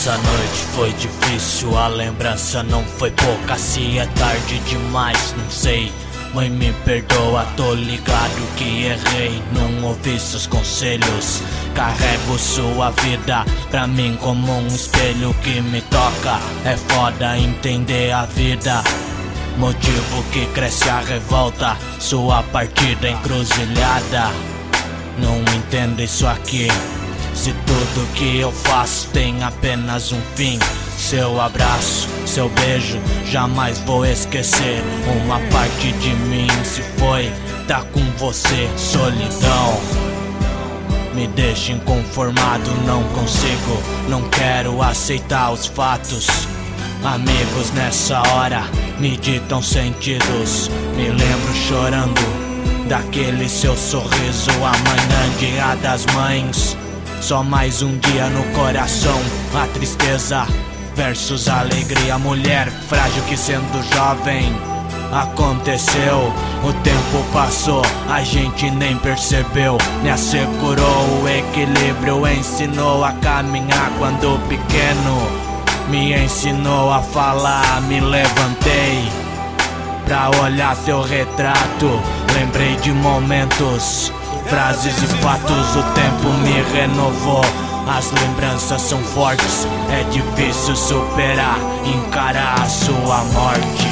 Essa noite foi difícil, a lembrança não foi pouca. Se é tarde demais, não sei. Mãe, me perdoa, tô ligado que errei. Não ouvi seus conselhos. Carrego sua vida pra mim como um espelho que me toca. É foda entender a vida, motivo que cresce a revolta. Sua partida encruzilhada, não entendo isso aqui. Se tudo que eu faço tem apenas um fim. Seu abraço, seu beijo, jamais vou esquecer. Uma parte de mim se foi, tá com você. Solidão me deixa inconformado, não consigo, não quero aceitar os fatos. Amigos nessa hora me ditam sentidos. Me lembro chorando daquele seu sorriso. Amanhã, dia das mães, só mais um dia no coração. A tristeza versus a alegria. Mulher frágil que sendo jovem aconteceu. O tempo passou, a gente nem percebeu. Me assegurou o equilíbrio, ensinou a caminhar quando pequeno. Me ensinou a falar, me levantei pra olhar seu retrato. Lembrei de momentos, frases e fatos. O tempo me renovou. As lembranças são fortes, é difícil superar, encarar a sua morte.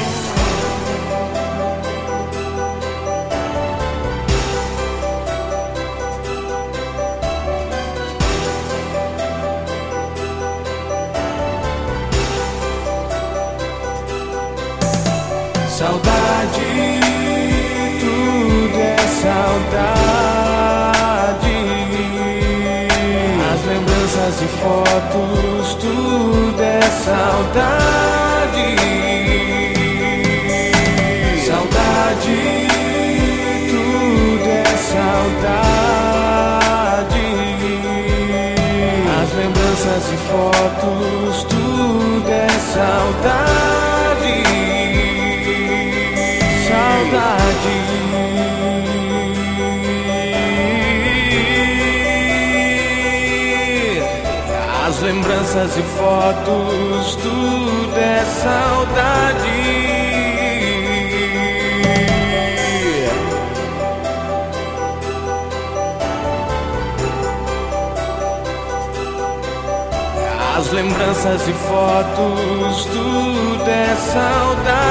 Saudade, tudo é saudade. As lembranças e fotos, tudo é saudade. Saudade, tudo é saudade. As lembranças e fotos, tudo é saudade. As lembranças e fotos, tudo é saudade. As lembranças e fotos, tudo é saudade.